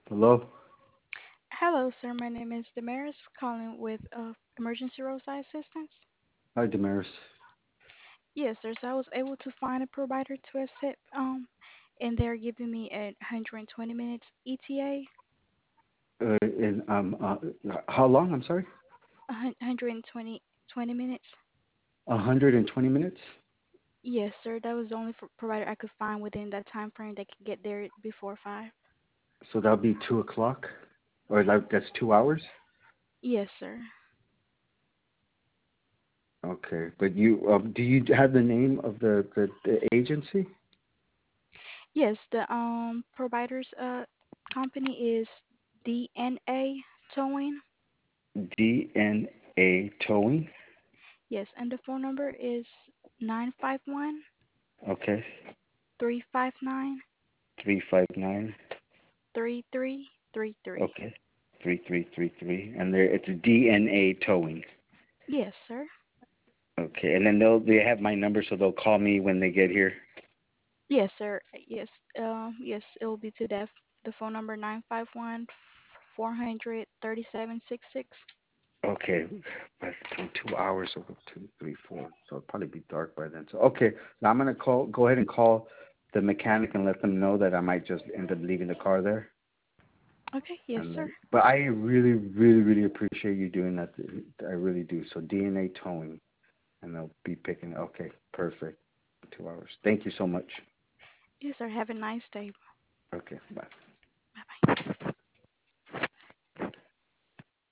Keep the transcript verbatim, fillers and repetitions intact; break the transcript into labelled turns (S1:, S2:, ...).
S1: Hello?
S2: Hello, sir. My name is Damaris, calling with uh, emergency roadside assistance.
S1: Hi, Damaris.
S2: Yes, sir. So I was able to find a provider to accept, um, and they're giving me a one hundred twenty minutes E T A.
S1: Uh, and um, uh, how long? I'm sorry.
S2: A hun- one hundred twenty twenty minutes.
S1: one hundred twenty minutes.
S2: Yes, sir. That was the only f- provider I could find within that time frame that could get there before five.
S1: So that'll be two o'clock, or that, that's two hours.
S2: Yes, sir.
S1: Okay, but you um, do you have the name of the, the, the agency?
S2: Yes, the um provider's uh company is D N A Towing.
S1: D N A Towing.
S2: Yes, and the phone number is nine five one
S1: Okay,
S2: three five nine
S1: three five nine.
S2: three three three three.
S1: Okay, three three three three, and there it's D N A Towing.
S2: Yes, sir.
S1: Okay, and then they'll they have my number, so they'll call me when they get here.
S2: Yes, sir. Yes. Um. Yes, it will be to that the phone number nine five one four hundred thirty seven six six.
S1: Okay, but in two hours, so two, three, four. So it'll probably be dark by then. So okay, now I'm gonna call. Go ahead and call the mechanic and let them know that I might just end up leaving the car there.
S2: Okay. Yes,
S1: And
S2: sir.
S1: then, but I really, really, really appreciate you doing that. I really do. So D N A towing, and they'll be picking. Okay, perfect. Two hours. Thank you so much.
S2: Yes, sir. Have a nice day.
S1: Okay, bye.